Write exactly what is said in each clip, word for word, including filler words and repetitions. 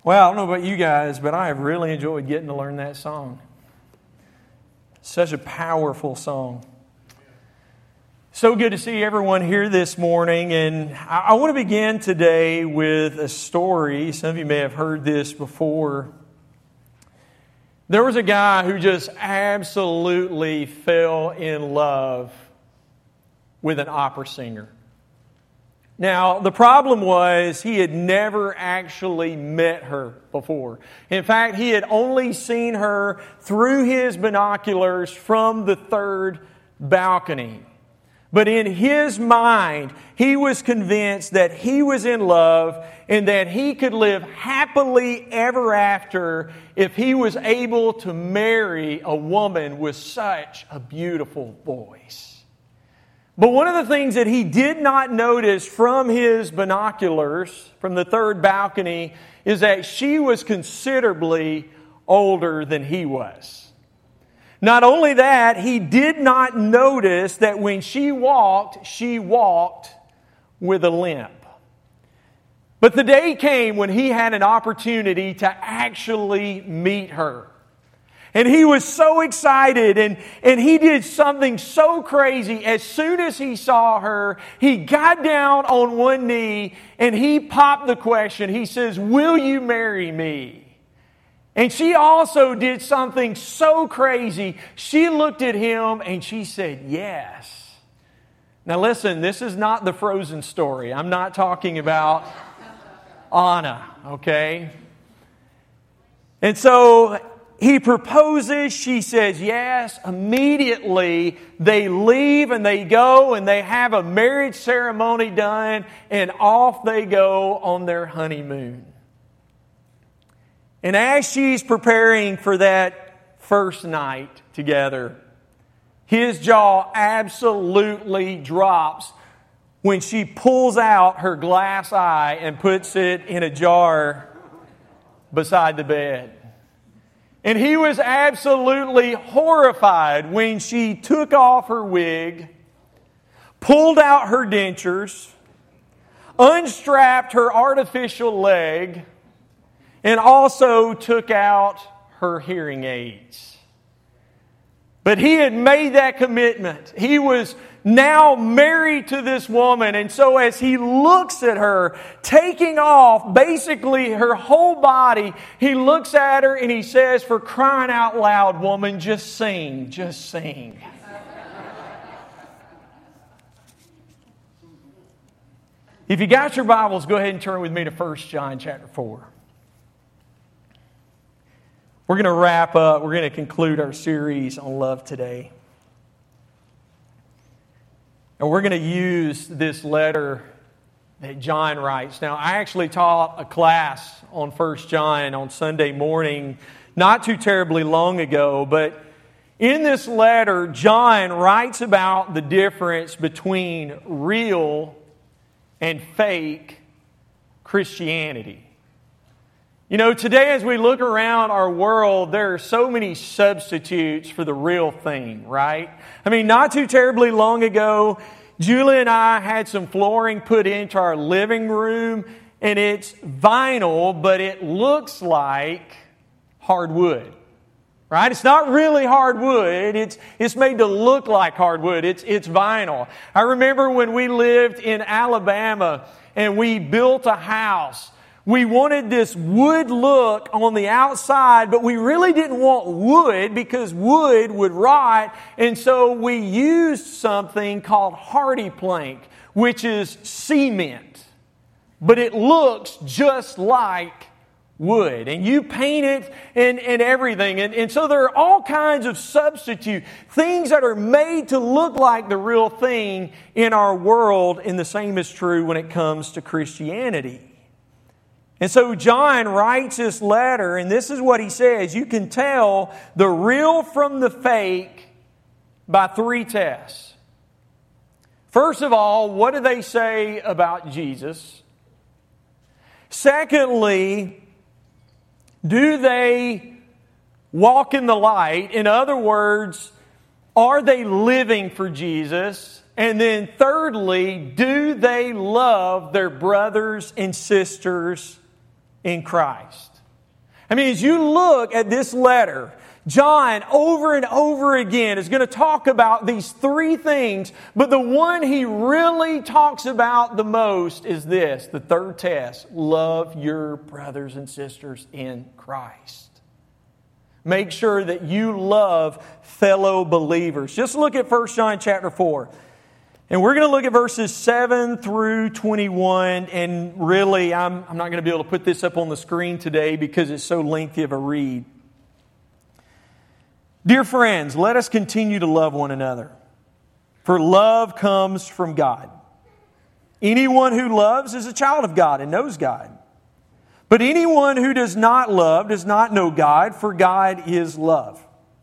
Well, I don't know about you guys, but I have really enjoyed getting to learn that song. Such a powerful song. So good to see everyone here this morning. And I, I want to begin today with a story. Some of you may have heard this before. There was a guy who just absolutely fell in love with an opera singer. Now, the problem was he had never actually met her before. In fact, he had only seen her through his binoculars from the third balcony. But in his mind, he was convinced that he was in love and that he could live happily ever after if he was able to marry a woman with such a beautiful voice. But one of the things that he did not notice from his binoculars, from the third balcony, is that she was considerably older than he was. Not only that, he did not notice that when she walked, she walked with a limp. But the day came when he had an opportunity to actually meet her. And he was so excited, and, and he did something so crazy. As soon as he saw her, he got down on one knee and he popped the question. He says, "Will you marry me?" And she also did something so crazy. She looked at him and she said, "Yes." Now listen, this is not the Frozen story. I'm not talking about Anna, okay? And so he proposes, she says yes. Immediately, they leave and they go and they have a marriage ceremony done, and off they go on their honeymoon. And as she's preparing for that first night together, his jaw absolutely drops when she pulls out her glass eye and puts it in a jar beside the bed. And he was absolutely horrified when she took off her wig, pulled out her dentures, unstrapped her artificial leg, and also took out her hearing aids. But he had made that commitment. He was now married to this woman. And so as he looks at her, taking off basically her whole body, he looks at her and he says, "For crying out loud, woman, just sing, just sing." If you got your Bibles, go ahead and turn with me to First John chapter four. We're going to wrap up. We're going to conclude our series on love today. And we're going to use this letter that John writes. Now, I actually taught a class on First John on Sunday morning not too terribly long ago. But in this letter, John writes about the difference between real and fake Christianity. You know, today as we look around our world, there are so many substitutes for the real thing, right? I mean, not too terribly long ago, Julie and I had some flooring put into our living room, and it's vinyl, but it looks like hardwood, right? It's not really hardwood. It's it's made to look like hardwood. It's it's vinyl. I remember when we lived in Alabama and we built a house. We wanted this wood look on the outside, but we really didn't want wood because wood would rot. And so we used something called hardy plank, which is cement. But it looks just like wood. And you paint it and, and everything. And, and so there are all kinds of substitute, things that are made to look like the real thing in our world. And the same is true when it comes to Christianity. And so John writes this letter, and this is what he says. You can tell the real from the fake by three tests. First of all, what do they say about Jesus? Secondly, do they walk in the light? In other words, are they living for Jesus? And then thirdly, do they love their brothers and sisters in Christ? I mean, as you look at this letter, John over and over again is going to talk about these three things, but the one he really talks about the most is this, the third test: love your brothers and sisters in Christ. Make sure that you love fellow believers. Just look at First John chapter four. And we're going to look at verses seven through twenty-one. And really, I'm, I'm not going to be able to put this up on the screen today because it's so lengthy of a read. Dear friends, let us continue to love one another, for love comes from God. Anyone who loves is a child of God and knows God. But anyone who does not love does not know God, for God is love.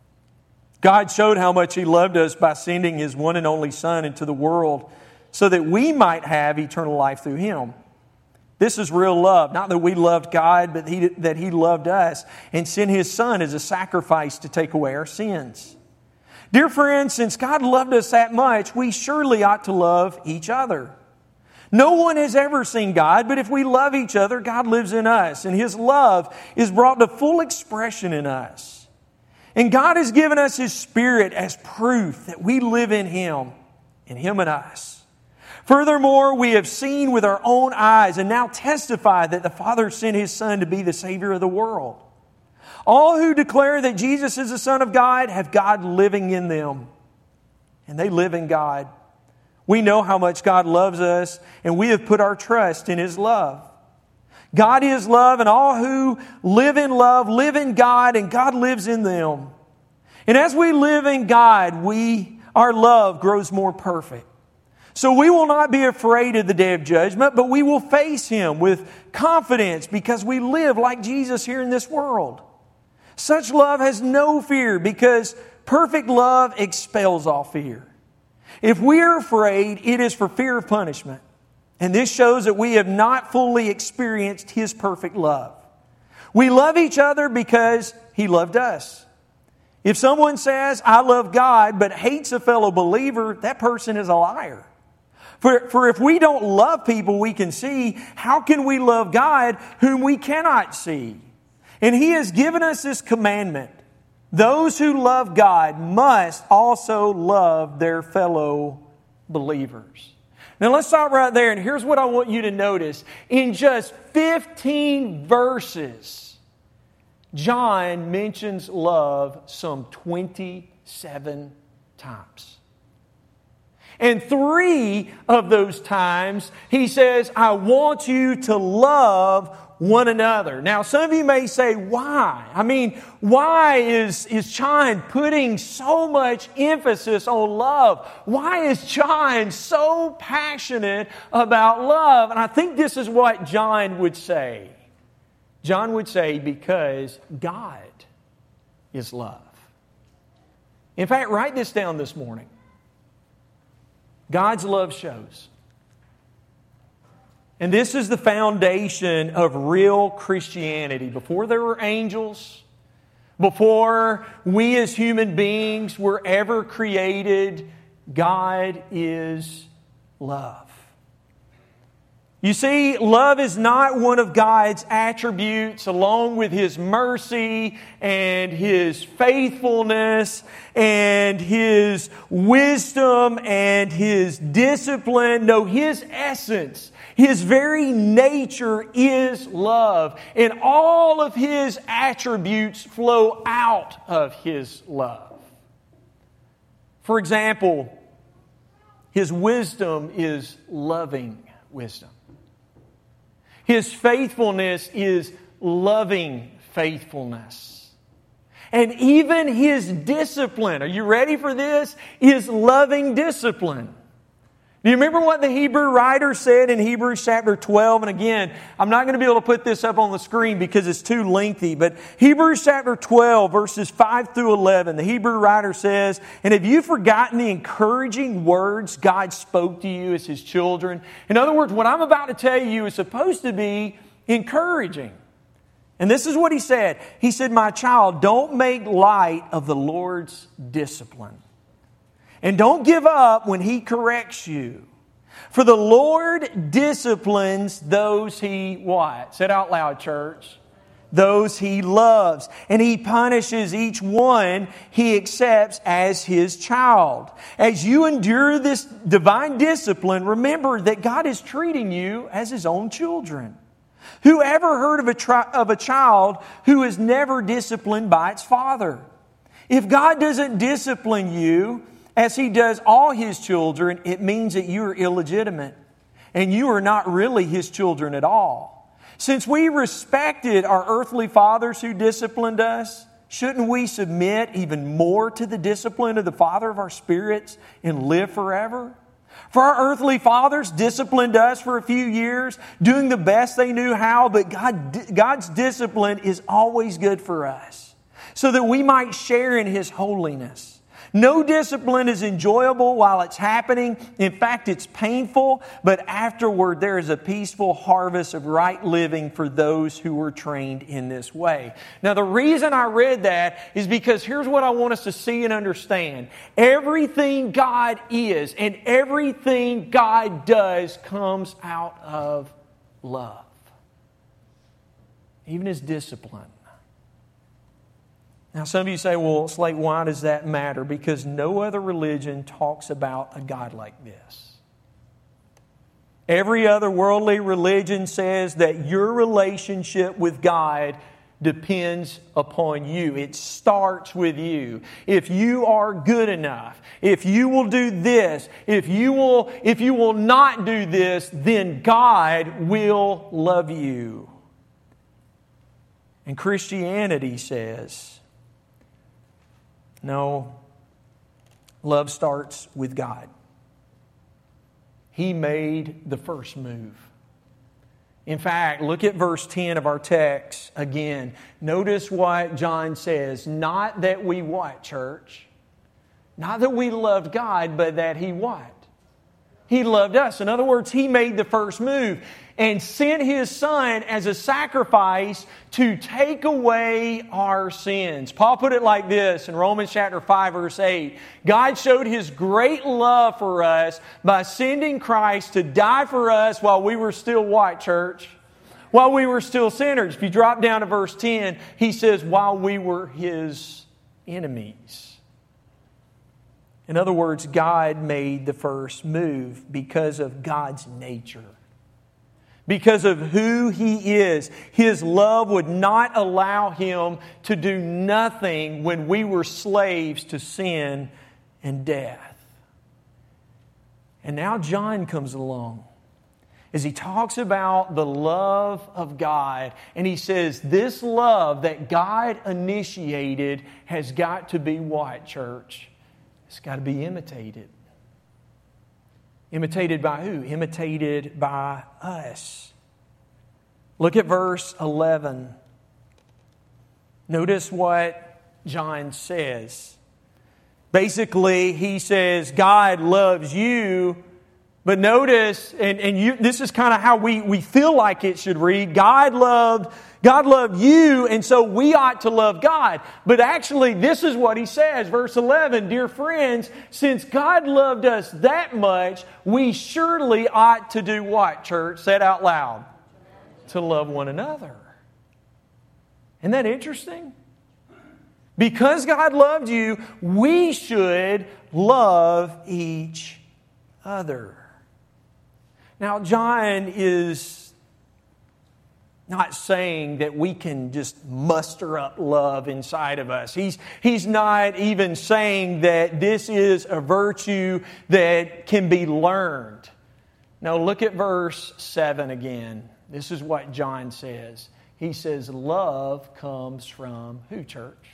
God showed how much He loved us by sending His one and only Son into the world so that we might have eternal life through Him. This is real love. Not that we loved God, but he, that He loved us and sent His Son as a sacrifice to take away our sins. Dear friends, since God loved us that much, we surely ought to love each other. No one has ever seen God, but if we love each other, God lives in us, and His love is brought to full expression in us. And God has given us His Spirit as proof that we live in Him, in Him and us. Furthermore, we have seen with our own eyes and now testify that the Father sent His Son to be the Savior of the world. All who declare that Jesus is the Son of God have God living in them, and they live in God. We know how much God loves us, and we have put our trust in His love. God is love, and all who live in love live in God, and God lives in them. And as we live in God, we our love grows more perfect. So we will not be afraid of the day of judgment, but we will face Him with confidence because we live like Jesus here in this world. Such love has no fear because perfect love expels all fear. If we are afraid, it is for fear of punishment. And this shows that we have not fully experienced His perfect love. We love each other because He loved us. If someone says, I love God, but hates a fellow believer, that person is a liar. For, for if we don't love people we can see, how can we love God whom we cannot see? And He has given us this commandment. Those who love God must also love their fellow believers. Now let's stop right there, and here's what I want you to notice. In just fifteen verses, John mentions love some twenty-seven times. And three of those times, he says, I want you to love one another. Now, some of you may say, why? I mean, why is, is John putting so much emphasis on love? Why is John so passionate about love? And I think this is what John would say. John would say, because God is love. In fact, write this down this morning. God's love shows. And this is the foundation of real Christianity. Before there were angels, before we as human beings were ever created, God is love. You see, love is not one of God's attributes, along with His mercy and His faithfulness and His wisdom and His discipline. No, His essence, His very nature is love. And all of His attributes flow out of His love. For example, His wisdom is loving wisdom. His faithfulness is loving faithfulness. And even His discipline, are you ready for this? Is loving discipline. Do you remember what the Hebrew writer said in Hebrews chapter twelve? And again, I'm not going to be able to put this up on the screen because it's too lengthy. But Hebrews chapter twelve, verses five through eleven, the Hebrew writer says, and have you forgotten the encouraging words God spoke to you as His children? In other words, what I'm about to tell you is supposed to be encouraging. And this is what He said. He said, my child, don't make light of the Lord's discipline. And don't give up when He corrects you. For the Lord disciplines those He what? Say it out loud, church. those He loves. And He punishes each one He accepts as His child. As you endure this divine discipline, remember that God is treating you as His own children. Who ever heard of a, tri- of a child who is never disciplined by its father? If God doesn't discipline you as He does all His children, it means that you are illegitimate and you are not really His children at all. Since we respected our earthly fathers who disciplined us, shouldn't we submit even more to the discipline of the Father of our spirits and live forever? For our earthly fathers disciplined us for a few years, doing the best they knew how, but God, God's discipline is always good for us, so that we might share in His holiness. No discipline is enjoyable while it's happening. In fact, it's painful, but afterward there is a peaceful harvest of right living for those who were trained in this way. Now, the reason I read that is because here's what I want us to see and understand. Everything God is and everything God does comes out of love. Even His discipline. Now, some of you say, well, Slate, why does that matter? Because no other religion talks about a God like this. Every other worldly religion says that your relationship with God depends upon you. It starts with you. If you are good enough, if you will do this, if you will, if you will not do this, then God will love you. And Christianity says, no, love starts with God. He made the first move. In fact, look at verse ten of our text again. Notice what John says. Not that we what, church? Not that we loved God, but that He what? He loved us. In other words, He made the first move and sent His Son as a sacrifice to take away our sins. Paul put it like this in Romans chapter five, verse eight. God showed His great love for us by sending Christ to die for us while we were still what, church? While we were still sinners. If you drop down to verse ten, he says, while we were His enemies. In other words, God made the first move because of God's nature. Because of who He is. His love would not allow Him to do nothing when we were slaves to sin and death. And now John comes along as he talks about the love of God. And he says, this love that God initiated has got to be what, church? It's got to be imitated. Imitated by who? Imitated by us. Look at verse eleven. Notice what John says. Basically, he says, God loves you. But notice, and, and you, this is kind of how we, we feel like it should read. God loved, God loved you, and so we ought to love God. But actually, this is what he says. Verse eleven, dear friends, since God loved us that much, we surely ought to do what, church? Say it out loud. To love one another. Isn't that interesting? Because God loved you, we should love each other. Now, John is not saying that we can just muster up love inside of us. He's, he's not even saying that this is a virtue that can be learned. Now, look at verse seven again. This is what John says. He says, love comes from who, church?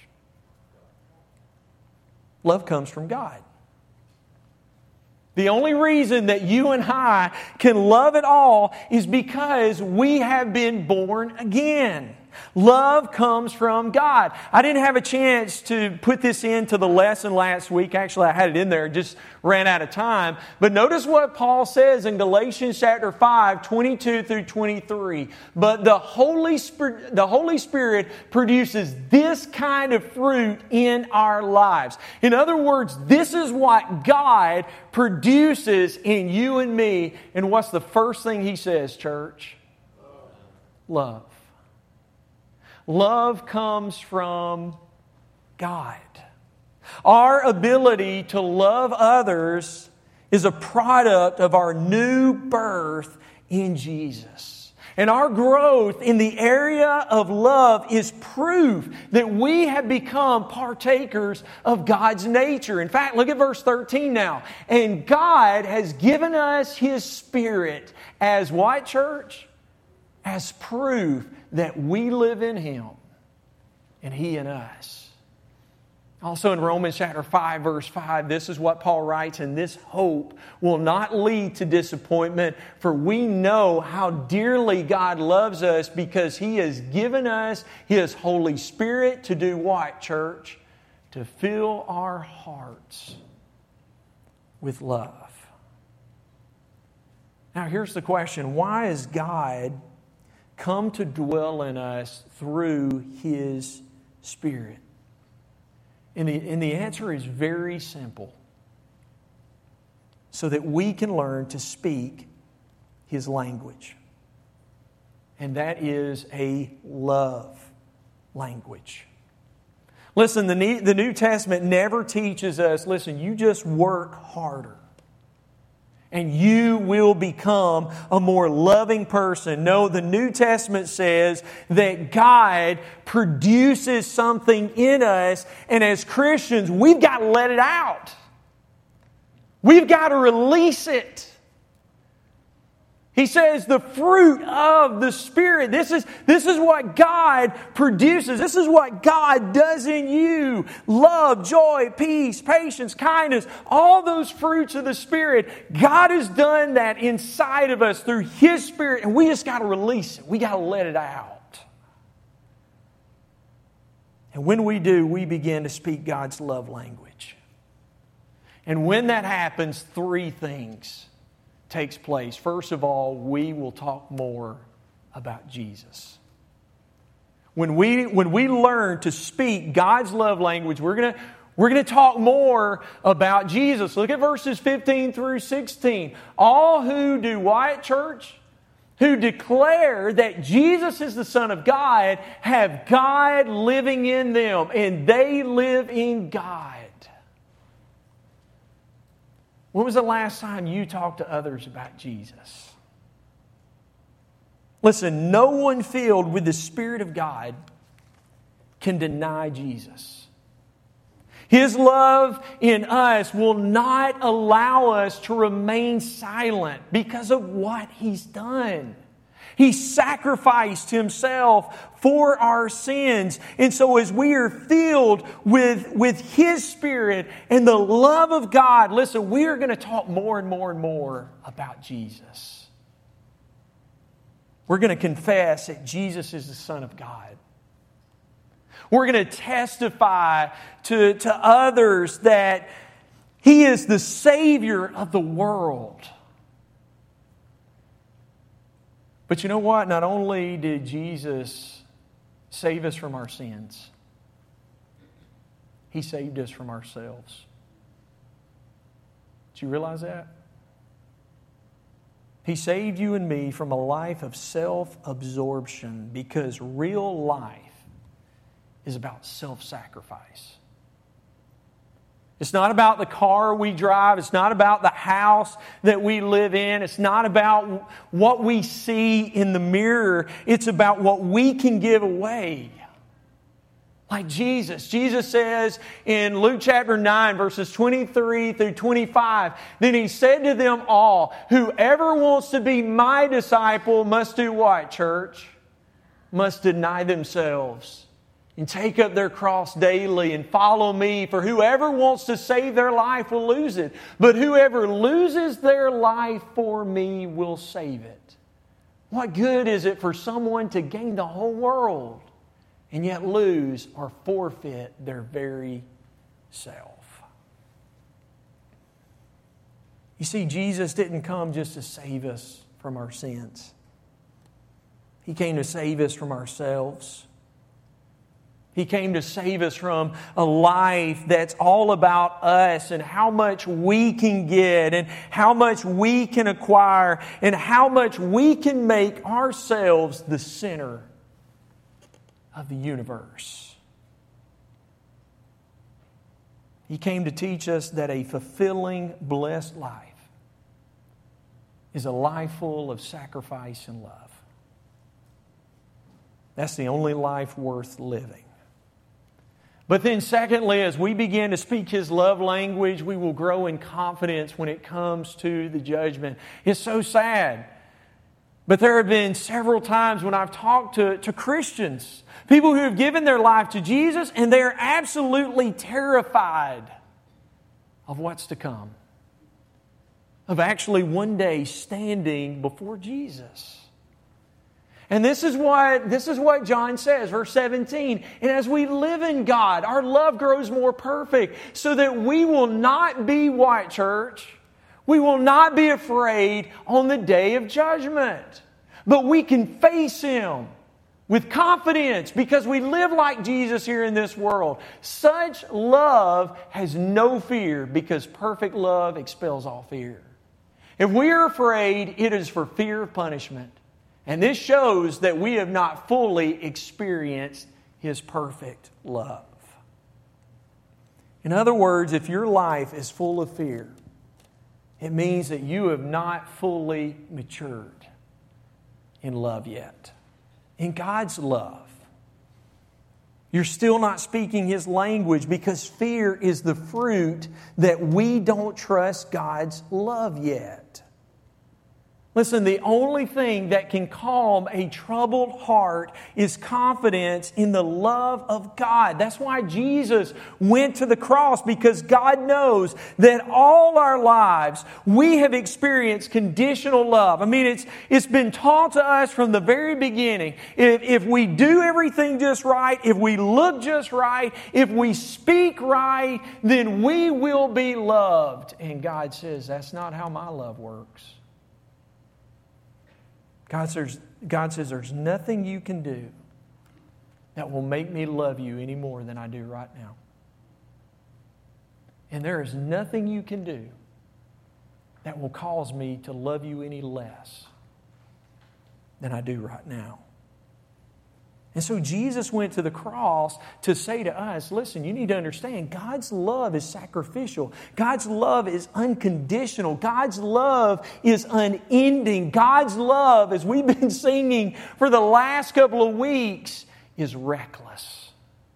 Love comes from God. The only reason that you and I can love at all is because we have been born again. Love comes from God. I didn't have a chance to put this into the lesson last week. Actually, I had it in there, just ran out of time. But notice what Paul says in Galatians chapter five, twenty-two through twenty-three. But the Holy Spirit, the Holy Spirit produces this kind of fruit in our lives. In other words, this is what God produces in you and me. And what's the first thing He says, church? Love. Love comes from God. Our ability to love others is a product of our new birth in Jesus. And our growth in the area of love is proof that we have become partakers of God's nature. In fact, look at verse thirteen now. And God has given us His Spirit as what, church? As proof that we live in Him and He in us. Also in Romans chapter five, verse five, this is what Paul writes, and this hope will not lead to disappointment, for we know how dearly God loves us because He has given us His Holy Spirit to do what, church? To fill our hearts with love. Now here's the question, why has God come to dwell in us through His Spirit? And the, and the answer is very simple. So that we can learn to speak His language. And that is a love language. Listen, the New, the New Testament never teaches us, listen, you just work harder. And you will become a more loving person. No, the New Testament says that God produces something in us, and as Christians, we've got to let it out. We've got to release it. He says the fruit of the Spirit. This is, this is what God produces. This is what God does in you. Love, joy, peace, patience, kindness. All those fruits of the Spirit. God has done that inside of us through His Spirit. And we just got to release it. We got to let it out. And when we do, we begin to speak God's love language. And when that happens, three things takes place. First of all, we will talk more about Jesus. When we, when we learn to speak God's love language, we're going to we're going to talk more about Jesus. Look at verses fifteen through sixteen. All who do what, church? Who declare that Jesus is the Son of God have God living in them, and they live in God. When was the last time you talked to others about Jesus? Listen, no one filled with the Spirit of God can deny Jesus. His love in us will not allow us to remain silent because of what He's done. He sacrificed Himself for our sins. And so as we are filled with, with His Spirit and the love of God, listen, we are going to talk more and more and more about Jesus. We're going to confess that Jesus is the Son of God. We're going to testify to, to others that He is the Savior of the world. But you know what? Not only did Jesus save us from our sins, He saved us from ourselves. Did you realize that? He saved you and me from a life of self-absorption, because real life is about self-sacrifice. It's not about the car we drive. It's not about the house that we live in. It's not about what we see in the mirror. It's about what we can give away. Like Jesus. Jesus says in Luke chapter nine, verses twenty-three through twenty-five, then He said to them all, whoever wants to be my disciple must do what, church? Must deny themselves and take up their cross daily and follow me. For whoever wants to save their life will lose it. But whoever loses their life for me will save it. What good is it for someone to gain the whole world and yet lose or forfeit their very self? You see, Jesus didn't come just to save us from our sins. He came to save us from ourselves. He came to save us from a life that's all about us and how much we can get and how much we can acquire and how much we can make ourselves the center of the universe. He came to teach us that a fulfilling, blessed life is a life full of sacrifice and love. That's the only life worth living. But then secondly, as we begin to speak His love language, we will grow in confidence when it comes to the judgment. It's so sad. But there have been several times when I've talked to, to Christians, people who have given their life to Jesus, and they are absolutely terrified of what's to come. Of actually one day standing before Jesus. And this is what, this is what John says, verse seventeen. And as we live in God, our love grows more perfect, so that we will not be what, church? We will not be afraid on the day of judgment. But we can face Him with confidence because we live like Jesus here in this world. Such love has no fear because perfect love expels all fear. If we are afraid, it is for fear of punishment. And this shows that we have not fully experienced His perfect love. In other words, if your life is full of fear, it means that you have not fully matured in love yet. In God's love. You're still not speaking His language because fear is the fruit that we don't trust God's love yet. Listen, the only thing that can calm a troubled heart is confidence in the love of God. That's why Jesus went to the cross, because God knows that all our lives we have experienced conditional love. I mean, it's it's been taught to us from the very beginning. If, if we do everything just right, if we look just right, if we speak right, then we will be loved. And God says, that's not how my love works. God says, God says, there's nothing you can do that will make me love you any more than I do right now. And there is nothing you can do that will cause me to love you any less than I do right now. And so Jesus went to the cross to say to us, listen, you need to understand, God's love is sacrificial. God's love is unconditional. God's love is unending. God's love, as we've been singing for the last couple of weeks, is reckless.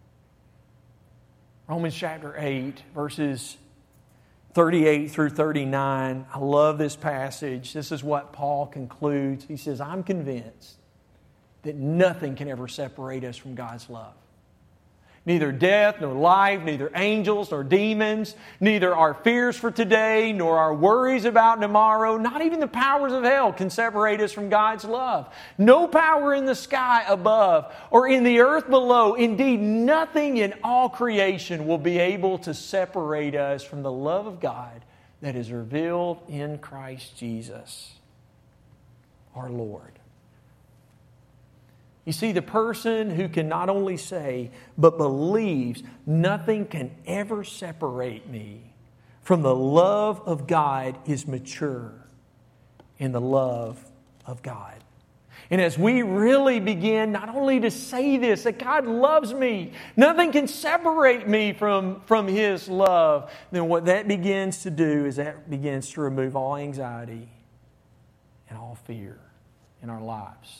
Romans chapter eight, verses thirty-eight through thirty-nine. I love this passage. This is what Paul concludes. He says, I'm convinced that nothing can ever separate us from God's love. Neither death, nor life, neither angels, nor demons, neither our fears for today, nor our worries about tomorrow, not even the powers of hell can separate us from God's love. No power in the sky above or in the earth below, indeed nothing in all creation will be able to separate us from the love of God that is revealed in Christ Jesus, our Lord. You see, the person who can not only say, but believes, nothing can ever separate me from the love of God is mature in the love of God. And as we really begin not only to say this, that God loves me, nothing can separate me from, from His love, then what that begins to do is that begins to remove all anxiety and all fear in our lives.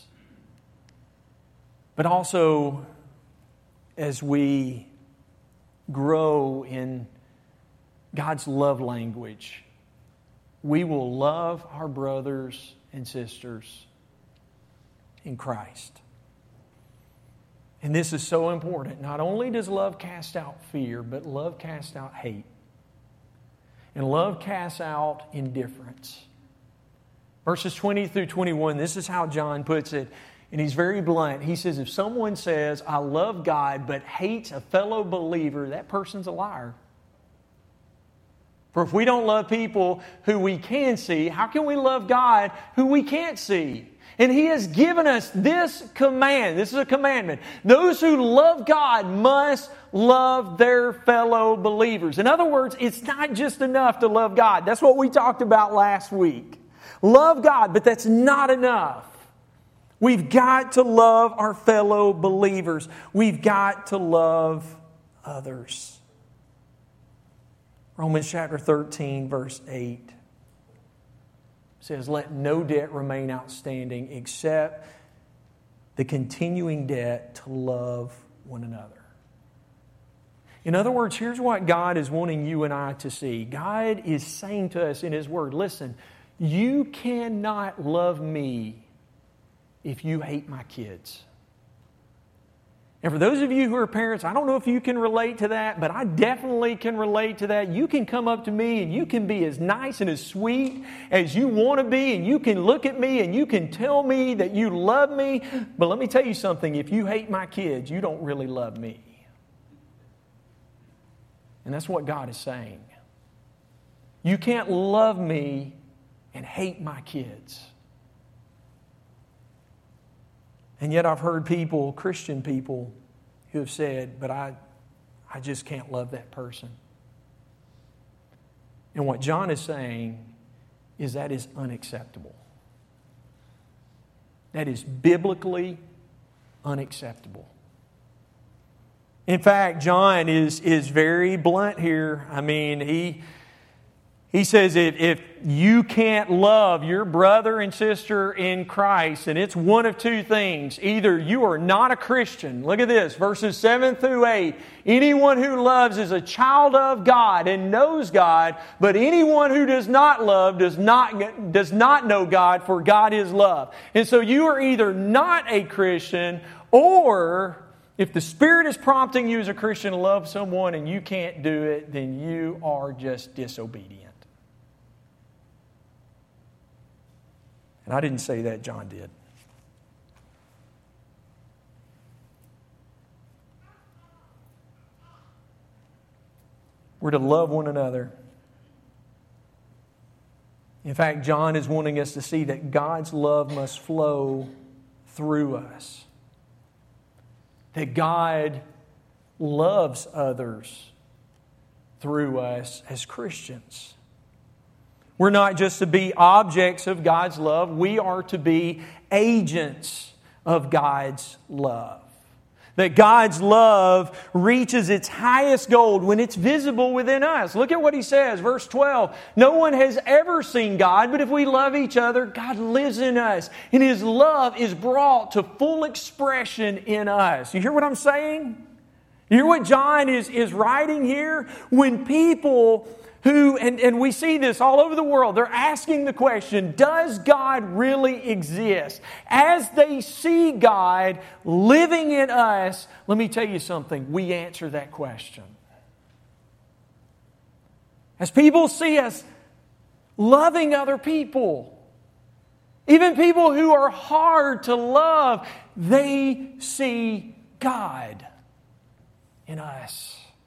But also, as we grow in God's love language, we will love our brothers and sisters in Christ. And this is so important. Not only does love cast out fear, but love casts out hate. And love casts out indifference. Verses twenty through twenty-one, this is how John puts it. And he's very blunt. He says, if someone says, I love God, but hates a fellow believer, that person's a liar. For if we don't love people who we can see, how can we love God who we can't see? And He has given us this command. This is a commandment. Those who love God must love their fellow believers. In other words, it's not just enough to love God. That's what we talked about last week. Love God, but that's not enough. We've got to love our fellow believers. We've got to love others. Romans chapter thirteen, verse eight says, "Let no debt remain outstanding except the continuing debt to love one another." In other words, here's what God is wanting you and I to see. God is saying to us in His Word, listen, you cannot love me if you hate my kids. And for those of you who are parents, I don't know if you can relate to that, but I definitely can relate to that. You can come up to me and you can be as nice and as sweet as you want to be, and you can look at me and you can tell me that you love me. But let me tell you something, if you hate my kids, you don't really love me. And that's what God is saying. You can't love me and hate my kids. And yet I've heard people, Christian people, who have said, but I, I just can't love that person. And what John is saying is that is unacceptable. That is biblically unacceptable. In fact, John is, is very blunt here. I mean, he... He says if, if you can't love your brother and sister in Christ, and it's one of two things. Either you are not a Christian. Look at this, verses seven through eight. Anyone who loves is a child of God and knows God, but anyone who does not love does not, does not know God, for God is love. And so you are either not a Christian, or if the Spirit is prompting you as a Christian to love someone and you can't do it, then you are just disobedient. And I didn't say that, John did. We're to love one another. In fact, John is wanting us to see that God's love must flow through us. That God loves others through us as Christians. We're not just to be objects of God's love. We are to be agents of God's love. That God's love reaches its highest goal when it's visible within us. Look at what he says, verse twelve. No one has ever seen God, but if we love each other, God lives in us. And His love is brought to full expression in us. You hear what I'm saying? You hear what John is, is writing here? When people... Who, and, and we see this all over the world, they're asking the question, does God really exist? As they see God living in us, let me tell you something, we answer that question. As people see us loving other people, even people who are hard to love, they see God in us.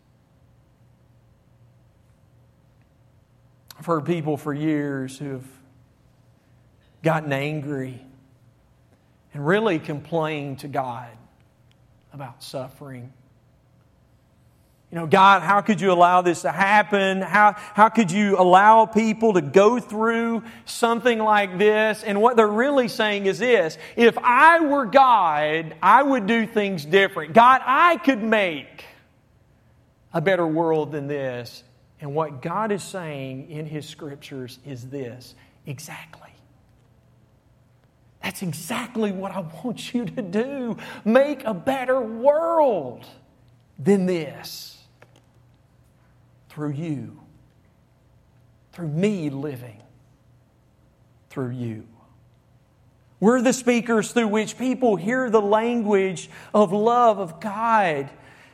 I've heard people for years who have gotten angry and really complained to God about suffering. You know, God, how could you allow this to happen? How, how could you allow people to go through something like this? And what they're really saying is this: if I were God, I would do things different. God, I could make a better world than this. And what God is saying in His Scriptures is this: exactly. That's exactly what I want you to do. Make a better world than this. Through you. Through me living. Through you. We're the speakers through which people hear the language of love of God.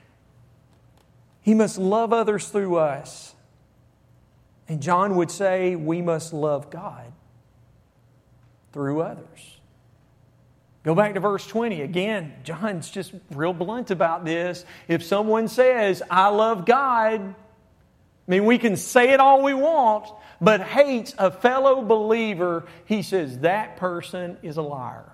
He must love others through us. And John would say we must love God through others. Go back to verse twenty. Again, John's just real blunt about this. If someone says, I love God, I mean, we can say it all we want, but hates a fellow believer, he says that person is a liar.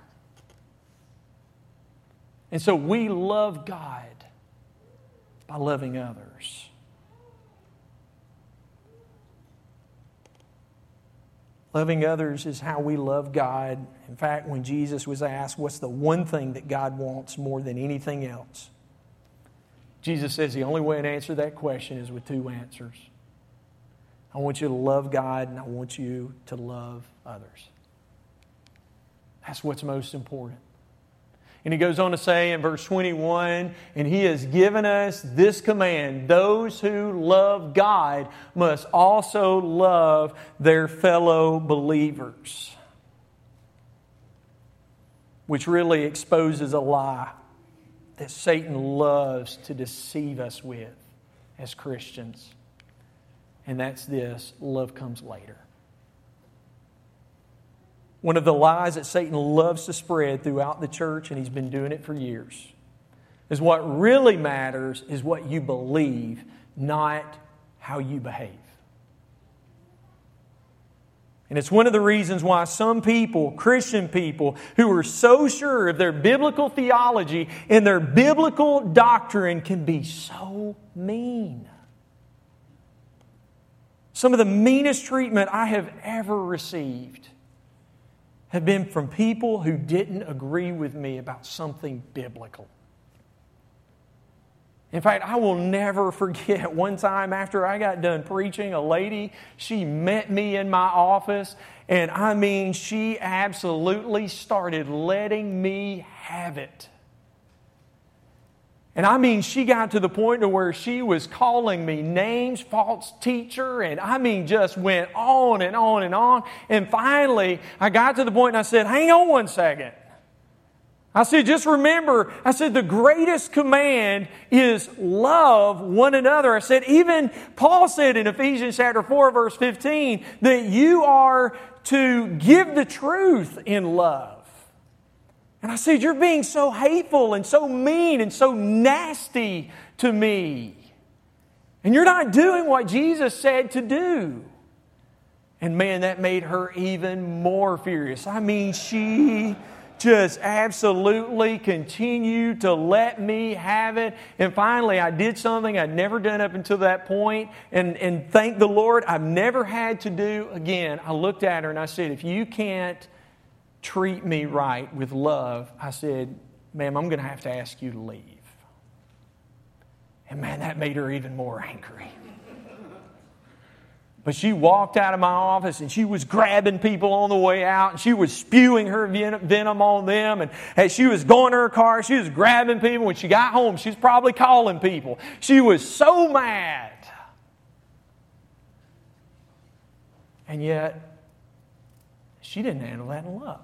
And so we love God by loving others. Loving others is how we love God. In fact, when Jesus was asked, what's the one thing that God wants more than anything else? Jesus says the only way to answer that question is with two answers. I want you to love God, and I want you to love others. That's what's most important. And he goes on to say in verse twenty-one, and he has given us this command: those who love God must also love their fellow believers. Which really exposes a lie that Satan loves to deceive us with as Christians. And that's this: love comes later. One of the lies that Satan loves to spread throughout the church, and he's been doing it for years, is what really matters is what you believe, not how you behave. And it's one of the reasons why some people, Christian people, who are so sure of their biblical theology and their biblical doctrine can be so mean. Some of the meanest treatment I have ever received have been from people who didn't agree with me about something biblical. In fact, I will never forget one time after I got done preaching, a lady, she met me in my office, and I mean, she absolutely started letting me have it. And I mean, she got to the point to where she was calling me names, false teacher, and I mean, just went on and on and on. And finally, I got to the point and I said, hang on one second. I said, just remember, I said, the greatest command is love one another. I said, even Paul said in Ephesians chapter four, verse fifteen, that you are to give the truth in love. And I said, you're being so hateful and so mean and so nasty to me. And you're not doing what Jesus said to do. And man, that made her even more furious. I mean, she just absolutely continued to let me have it. And finally, I did something I'd never done up until that point. And, and thank the Lord, I've never had to do again. I looked at her and I said, if you can't treat me right with love, I said, ma'am, I'm going to have to ask you to leave. And man, that made her even more angry. But she walked out of my office and she was grabbing people on the way out, and she was spewing her venom on them. And as she was going to her car, she was grabbing people. When she got home, she was probably calling people. She was so mad. And yet, she didn't handle that in love.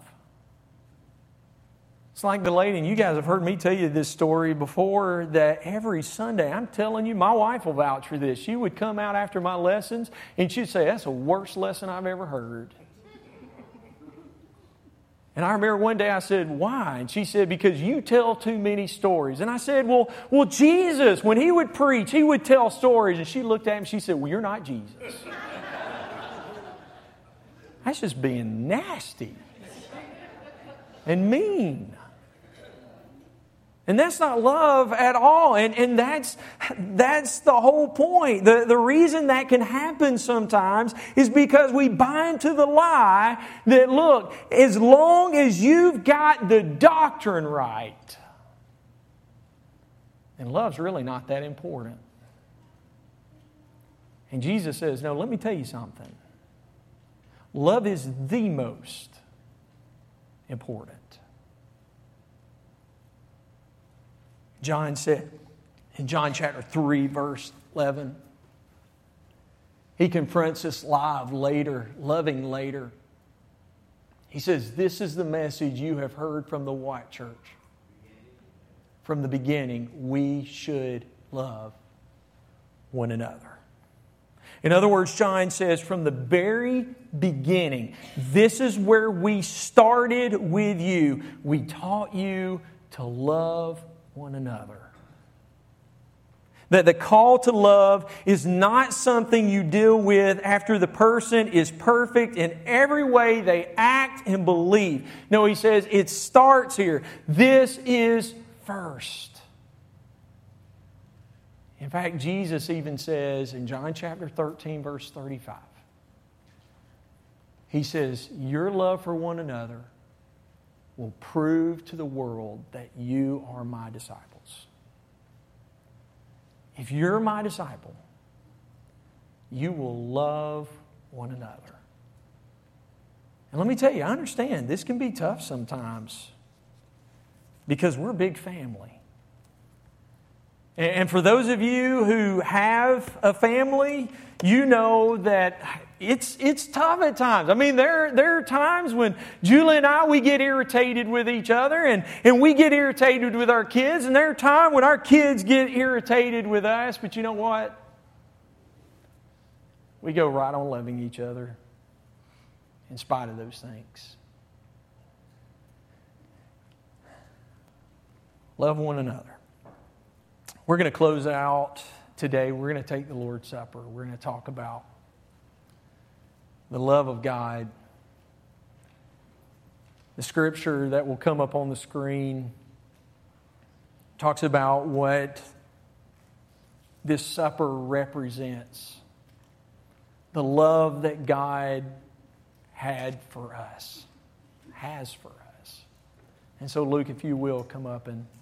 It's like the lady, and you guys have heard me tell you this story before, that every Sunday, I'm telling you, my wife will vouch for this. She would come out after my lessons, and she'd say, that's the worst lesson I've ever heard. And I remember one day I said, why? And she said, because you tell too many stories. And I said, well, well, Jesus, when He would preach, He would tell stories. And she looked at me and she said, well, you're not Jesus. That's just being nasty and mean. And that's not love at all. And, and that's, that's the whole point. The, the reason that can happen sometimes is because we buy into the lie that, look, as long as you've got the doctrine right, then love's really not that important. And Jesus says, no, let me tell you something. Love is the most important. John said in John chapter three, verse eleven, he confronts this lie of later, loving later. He says, this is the message you have heard from the what church? From the beginning, we should love one another. In other words, John says, from the very beginning, this is where we started with you. We taught you to love one another. That the call to love is not something you deal with after the person is perfect in every way they act and believe. No, he says it starts here. This is first. In fact, Jesus even says in John chapter thirteen, verse thirty-five, He says, your love for one another will prove to the world that you are my disciples. If you're my disciple, you will love one another. And let me tell you, I understand this can be tough sometimes because we're a big family. And for those of you who have a family, you know that it's it's tough at times. I mean, there, there are times when Julie and I, we get irritated with each other, and, and we get irritated with our kids, and there are times when our kids get irritated with us, but you know what? We go right on loving each other in spite of those things. Love one another. We're going to close out today. We're going to take the Lord's Supper. We're going to talk about the love of God. The scripture that will come up on the screen talks about what this supper represents. The love that God had for us, has for us. And so, Luke, if you will, come up and